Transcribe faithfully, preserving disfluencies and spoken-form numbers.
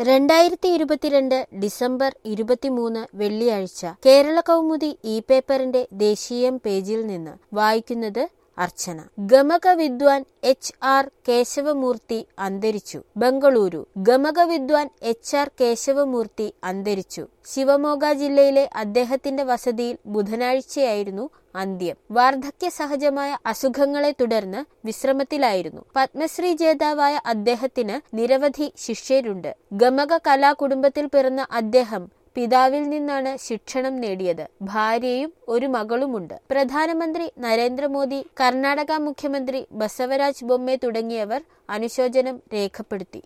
രണ്ടായിരത്തി ഇരുപത്തിരണ്ട് ഡിസംബർ ഇരുപത്തിമൂന്ന് വെള്ളിയാഴ്ച കേരള കൗമുദി ഇ പേപ്പറിന്റെ ദേശീയം പേജിൽ നിന്ന് വായിക്കുന്നത് അർച്ചന. ഗമക വിദ്വാൻ എച്ച് ആർ കേശവമൂർത്തി അന്തരിച്ചു. ബംഗളൂരു. ഗമക വിദ്വാൻ എച്ച് ആർ കേശവമൂർത്തി അന്തരിച്ചു. ശിവമോഗ ജില്ലയിലെ അദ്ദേഹത്തിന്റെ വസതിയിൽ ബുധനാഴ്ചയായിരുന്നു അന്ത്യം. വാർദ്ധക്യ സഹജമായ അസുഖങ്ങളെ തുടർന്ന് വിശ്രമത്തിലായിരുന്നു. പത്മശ്രീ ജേതാവായ അദ്ദേഹത്തിന് നിരവധി ശിഷ്യരുണ്ട്. ഗമക കലാ കുടുംബത്തിൽ പിറന്ന അദ്ദേഹം പിതാവിൽ നിന്നാണ് ശിക്ഷണം നേടിയത്. ഭാര്യയും ഒരു മകളുമുണ്ട്. പ്രധാനമന്ത്രി നരേന്ദ്രമോദി, കർണാടക മുഖ്യമന്ത്രി ബസവരാജ് ബൊമ്മെ തുടങ്ങിയവർ അനുശോചനം രേഖപ്പെടുത്തി.